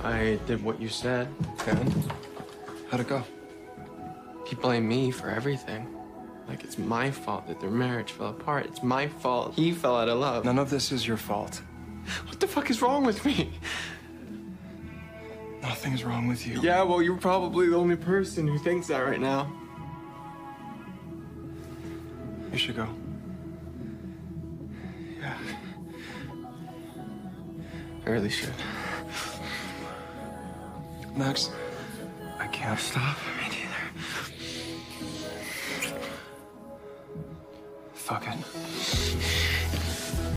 I did what you said. And? How'd it go? He blamed me for everything. Like it's my fault that their marriage fell apart. It's my fault he fell out of love. None of this is your fault. What the fuck is wrong with me? Nothing's wrong with you. Yeah, well, you're probably the only person who thinks that right now. You should go. Yeah. I really should. Max, I can't. Stop. Me neither. Fuck it.